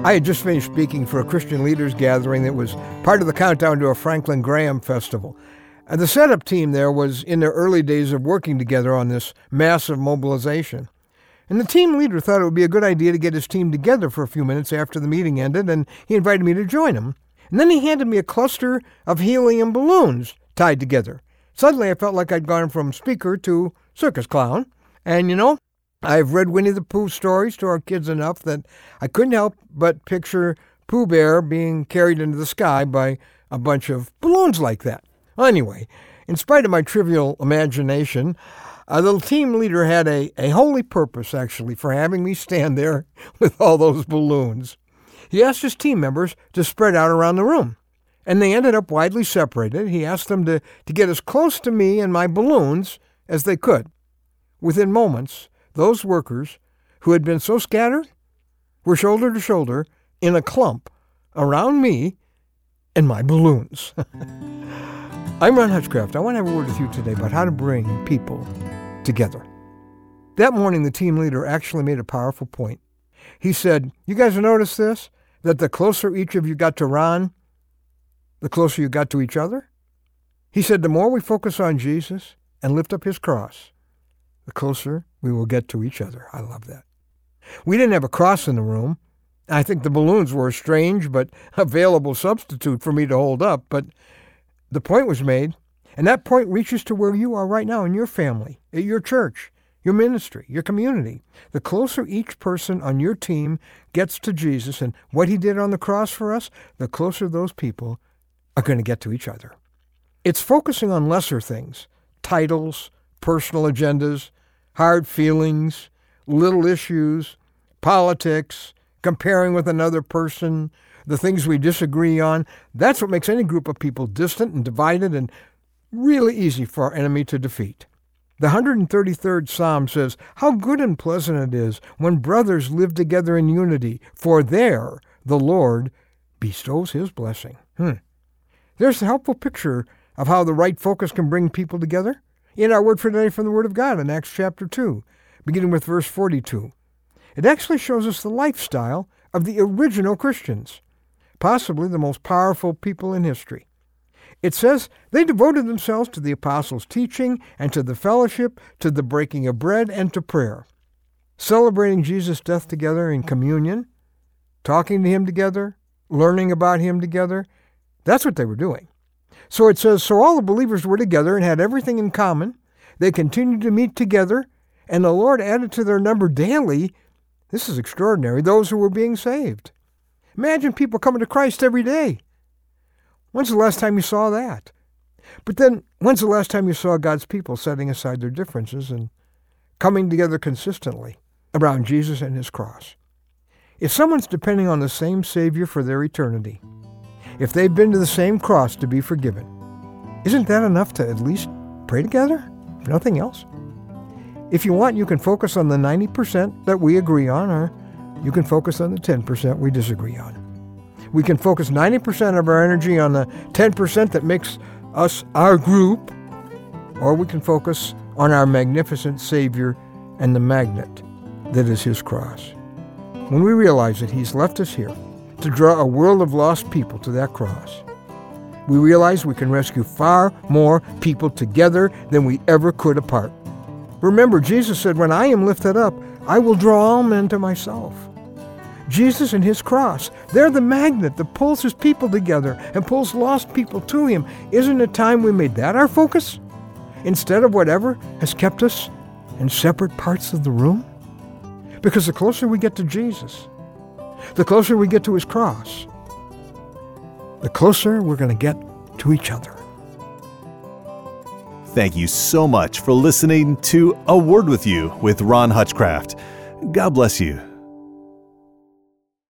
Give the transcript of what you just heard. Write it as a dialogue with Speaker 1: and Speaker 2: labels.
Speaker 1: I had just finished speaking for a Christian leaders gathering that was part of the countdown to a Franklin Graham festival. And the setup team there was in their early days of working together on this massive mobilization. And the team leader thought it would be a good idea to get his team together for a few minutes after the meeting ended, and he invited me to join him. And then he handed me a cluster of helium balloons tied together. Suddenly I felt like I'd gone from speaker to circus clown. And I've read Winnie the Pooh stories to our kids enough that I couldn't help but picture Pooh Bear being carried into the sky by a bunch of balloons like that. Anyway, in spite of my trivial imagination, the team leader had a holy purpose, actually, for having me stand there with all those balloons. He asked his team members to spread out around the room, and they ended up widely separated. He asked them to get as close to me and my balloons as they could. Within moments, those workers who had been so scattered were shoulder to shoulder in a clump around me and my balloons. I'm Ron Hutchcraft. I want to have a word with you today about how to bring people together. That morning, the team leader actually made a powerful point. He said, you guys have noticed this? That the closer each of you got to Ron, the closer you got to each other? He said, the more we focus on Jesus and lift up his cross, the closer we will get to each other. I love that. We didn't have a cross in the room. I think the balloons were a strange but available substitute for me to hold up, but the point was made, and that point reaches to where you are right now in your family, at your church, your ministry, your community. The closer each person on your team gets to Jesus and what he did on the cross for us, the closer those people are going to get to each other. It's focusing on lesser things, titles, personal agendas, hard feelings, little issues, politics, comparing with another person, the things we disagree on. That's what makes any group of people distant and divided and really easy for our enemy to defeat. The 133rd Psalm says, how good and pleasant it is when brothers live together in unity, for there the Lord bestows his blessing. There's a helpful picture of how the right focus can bring people together in our word for today from the Word of God in Acts chapter 2, beginning with verse 42. It actually shows us the lifestyle of the original Christians, possibly the most powerful people in history. It says they devoted themselves to the apostles' teaching and to the fellowship, to the breaking of bread, and to prayer. Celebrating Jesus' death together in communion, talking to him together, learning about him together, that's what they were doing. So it says, so all the believers were together and had everything in common. They continued to meet together, and the Lord added to their number daily, this is extraordinary, those who were being saved. Imagine people coming to Christ every day. When's the last time you saw that? But then, when's the last time you saw God's people setting aside their differences and coming together consistently around Jesus and his cross? If someone's depending on the same Savior for their eternity, if they've been to the same cross to be forgiven, isn't that enough to at least pray together, if nothing else? If you want, you can focus on the 90% that we agree on, or you can focus on the 10% we disagree on. We can focus 90% of our energy on the 10% that makes us our group, or we can focus on our magnificent Savior and the magnet that is his cross. When we realize that he's left us here to draw a world of lost people to that cross, we realize we can rescue far more people together than we ever could apart. Remember, Jesus said, when I am lifted up, I will draw all men to myself. Jesus and his cross, they're the magnet that pulls his people together and pulls lost people to him. Isn't it time we made that our focus instead of whatever has kept us in separate parts of the room? Because the closer we get to Jesus, the closer we get to his cross, the closer we're going to get to each other.
Speaker 2: Thank you so much for listening to A Word With You with Ron Hutchcraft. God bless you.